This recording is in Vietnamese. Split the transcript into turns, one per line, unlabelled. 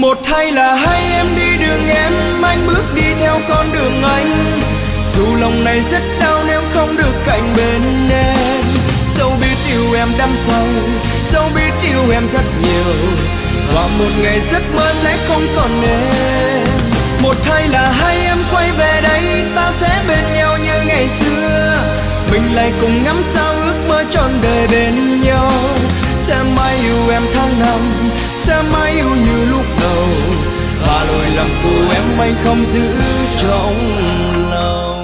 Một hay là hai em đi đường em, anh bước đi theo con đường anh. Dù lòng này rất đau nếu không được cạnh bên em. Dẫu biết yêu em đắm say, dẫu biết yêu em rất nhiều, và một ngày giấc mơ sẽ không còn em. Một hay là hai em quay về đây, ta sẽ bên nhau như ngày xưa. Mình lại cùng ngắm sao ước mơ trọn đời bên nhau. Sẽ mãi yêu em tháng năm, sẽ mãi yêu như lúc đầu, và lỗi lầm của em anh không giữ trong lòng.